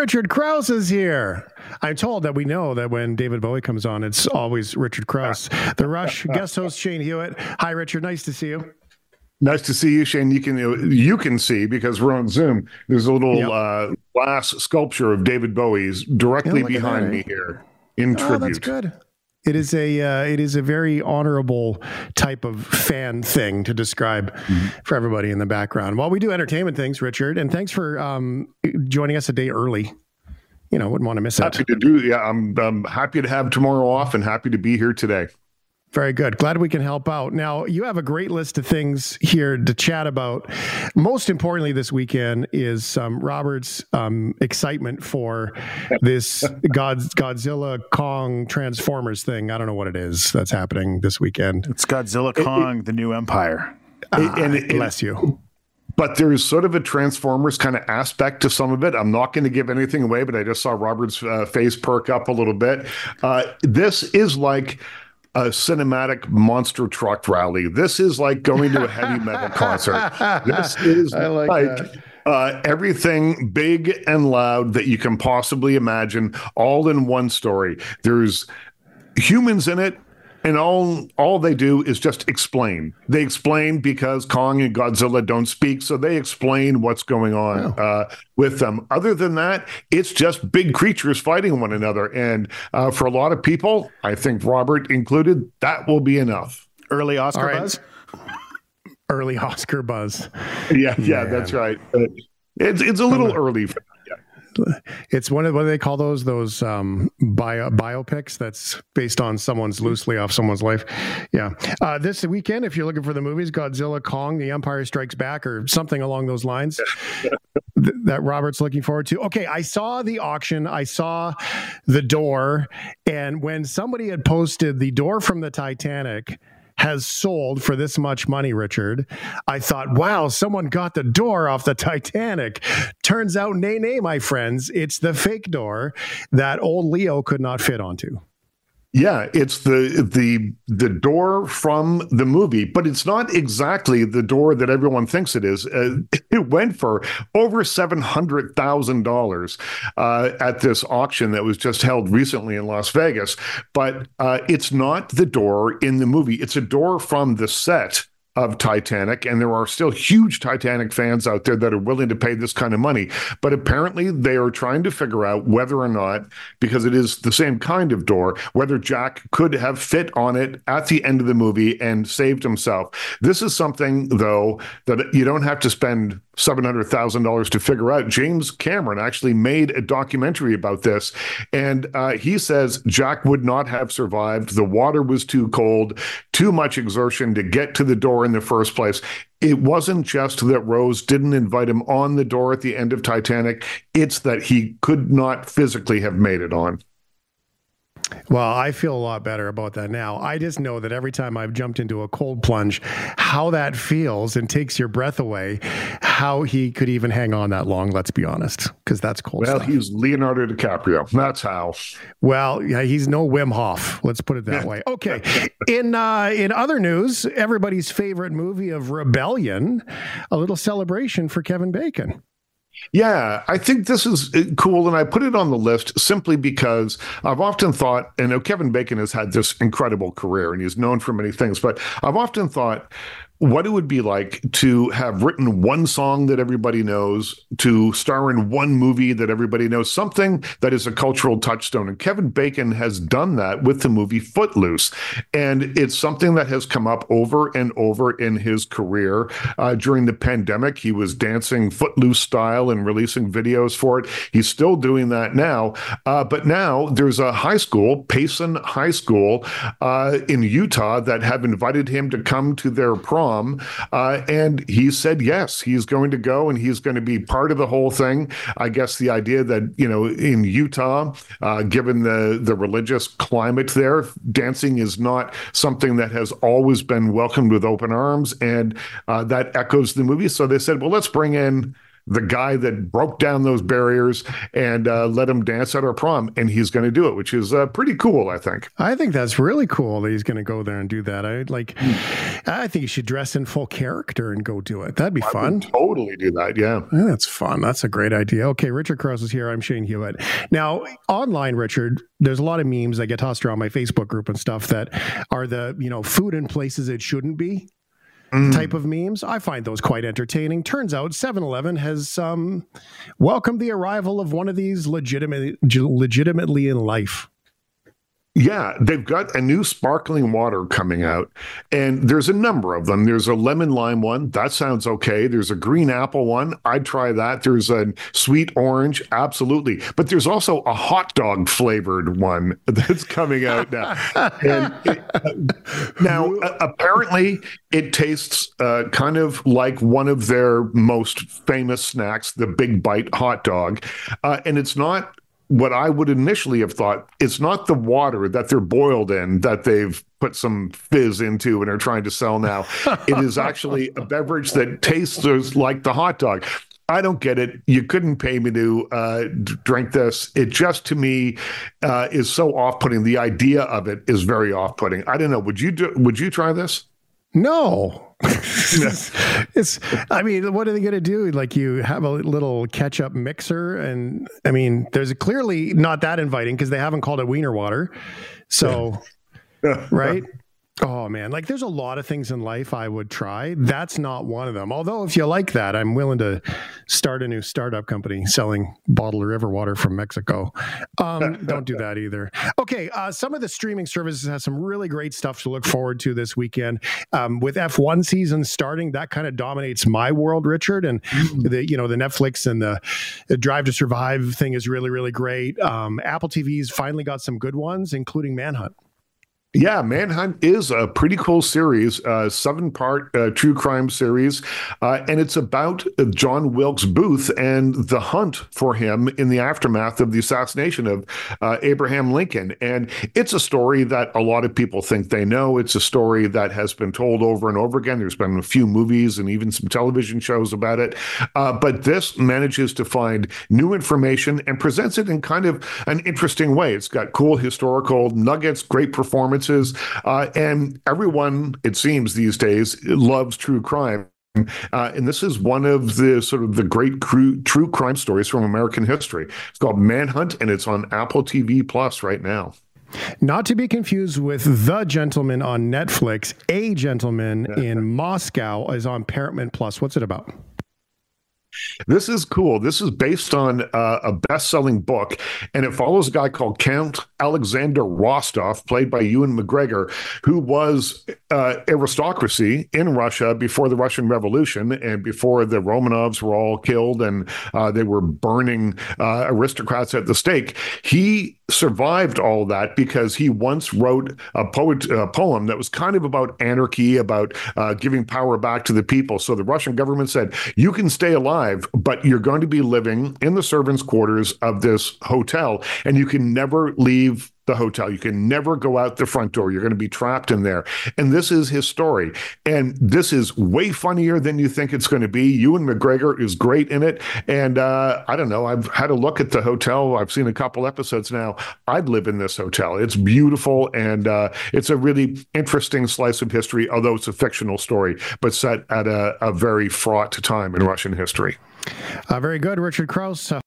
Richard Krause is here. I'm told that we know that when David Bowie comes on, it's always Richard Krause. The Rush guest host Shane Hewitt. Hi, Richard. Nice to see you. Nice to see you, Shane. You can see, because we're on Zoom, there's a little glass sculpture of David Bowie's directly behind me here in tribute. That's good. It is a very honorable type of fan thing to describe for everybody in the background. Well, we do entertainment things, Richard, and thanks for joining us a day early. Wouldn't want to miss it. Happy to do. Yeah, I'm happy to have tomorrow off and happy to be here today. Very good. Glad we can help out. Now, you have a great list of things here to chat about. Most importantly this weekend is Robert's excitement for this Godzilla Kong Transformers thing. I don't know what it is that's happening this weekend. It's Godzilla Kong, the New Empire. Bless you. But there's sort of a Transformers kind of aspect to some of it. I'm not going to give anything away, but I just saw Robert's face perk up a little bit. This is like a cinematic monster truck rally. This is like going to a heavy metal concert. This is everything big and loud that you can possibly imagine, all in one story. There's humans in it, and all they do is just explain. They explain because Kong and Godzilla don't speak, so they explain what's going on with them. Other than that, it's just big creatures fighting one another. And for a lot of people, I think Robert included, that will be enough. Early Oscar buzz? Early Oscar buzz. Yeah, that's right. It's a little early for that. It's what do they call those biopics that's based on loosely off someone's life. Yeah. This weekend, if you're looking for the movies, Godzilla, Kong, The Empire Strikes Back, or something along those lines that Robert's looking forward to. Okay. I saw the auction. I saw the door. And when somebody had posted the door from the Titanic has sold for this much money, Richard, I thought, wow, someone got the door off the Titanic. Turns out, nay, my friends, it's the fake door that old Leo could not fit onto. Yeah, it's the door from the movie, but it's not exactly the door that everyone thinks it is. It went for over $700,000 at this auction that was just held recently in Las Vegas. But it's not the door in the movie. It's a door from the set of Titanic, and there are still huge Titanic fans out there that are willing to pay this kind of money. But apparently they are trying to figure out whether or not, because it is the same kind of door, whether Jack could have fit on it at the end of the movie and saved himself. This is something, though, that you don't have to spend $700,000 to figure out. James Cameron actually made a documentary about this, and he says Jack would not have survived. The water was too cold, too much exertion to get to the door in the first place. It wasn't just that Rose didn't invite him on the door at the end of Titanic. It's that he could not physically have made it on. Well, I feel a lot better about that now. I just know that every time I've jumped into a cold plunge, how that feels and takes your breath away, how he could even hang on that long, let's be honest, because that's cold stuff. He's Leonardo DiCaprio. That's how. Well, yeah, he's no Wim Hof. Let's put it that way. Okay. In other news, everybody's favorite movie of Rebellion, a little celebration for Kevin Bacon. Yeah, I think this is cool, and I put it on the list simply because I've often thought, and Kevin Bacon has had this incredible career, and he's known for many things, but I've often thought what it would be like to have written one song that everybody knows, to star in one movie that everybody knows, something that is a cultural touchstone. And Kevin Bacon has done that with the movie Footloose. And it's something that has come up over and over in his career. During the pandemic, he was dancing Footloose style and releasing videos for it. He's still doing that now. But now there's a high school, Payson High School in Utah, that have invited him to come to their prom. And he said yes, he's going to go and he's going to be part of the whole thing. I guess the idea that, in Utah, given the religious climate there, dancing is not something that has always been welcomed with open arms, and that echoes the movie. So they said, well, let's bring in the guy that broke down those barriers and let him dance at our prom, and he's going to do it, which is pretty cool, I think. I think that's really cool that he's going to go there and do that. I think he should dress in full character and go do it. That'd be fun. Totally do that, yeah. That's fun. That's a great idea. Okay, Richard Krause is here. I'm Shane Hewitt. Now, online, Richard, there's a lot of memes that get tossed around my Facebook group and stuff that are the, food in places it shouldn't be type of memes. I find those quite entertaining. Turns out 7-Eleven has welcomed the arrival of one of these legitimately in life. Yeah, they've got a new sparkling water coming out, and there's a number of them. There's a lemon lime one. That sounds okay. There's a green apple one. I'd try that. There's a sweet orange. Absolutely. But there's also a hot dog flavored one that's coming out now. Now, apparently, it tastes kind of like one of their most famous snacks, the Big Bite hot dog. And it's not what I would initially have thought. It's not the water that they're boiled in that they've put some fizz into and are trying to sell now. It is actually a beverage that tastes like the hot dog. I don't get it. You couldn't pay me to drink this. It just, to me, is so off-putting. The idea of it is very off-putting. I don't know. Would you try this? No. I mean, what are they going to do? Like, you have a little ketchup mixer, and I mean, there's clearly not that inviting because they haven't called it wiener water. So, right? Oh man, like there's a lot of things in life I would try. That's not one of them. Although if you like that, I'm willing to start a new startup company selling bottled river water from Mexico. Don't do that either. Okay, some of the streaming services have some really great stuff to look forward to this weekend. With F1 season starting, that kind of dominates my world, Richard. And the Netflix and the Drive to Survive thing is really, really great. Apple TV's finally got some good ones, including Manhunt. Yeah, Manhunt is a pretty cool series, 7-part true crime series, and it's about John Wilkes Booth and the hunt for him in the aftermath of the assassination of Abraham Lincoln. And it's a story that a lot of people think they know. It's a story that has been told over and over again. There's been a few movies and even some television shows about it. But this manages to find new information and presents it in kind of an interesting way. It's got cool historical nuggets, great performance. And everyone, it seems these days, loves true crime. And this is one of the sort of the great true crime stories from American history. It's called Manhunt, and it's on Apple TV Plus right now. Not to be confused with The Gentleman on Netflix. A Gentleman in Moscow is on Paramount Plus. What's it about? This is cool. This is based on a best-selling book, and it follows a guy called Count Alexander Rostov, played by Ewan McGregor, who was aristocracy in Russia before the Russian Revolution and before the Romanovs were all killed and they were burning aristocrats at the stake. He survived all that because he once wrote a poem that was kind of about anarchy, about giving power back to the people. So the Russian government said, you can stay alive, but you're going to be living in the servants' quarters of this hotel, and you can never leave the hotel. You can never go out the front door. You're going to be trapped in there. And this is his story. And this is way funnier than you think it's going to be. Ewan McGregor is great in it. And I don't know, I've had a look at the hotel. I've seen a couple episodes now. I'd live in this hotel. It's beautiful. And it's a really interesting slice of history, although it's a fictional story, but set at a very fraught time in Russian history. Very good, Richard Krause.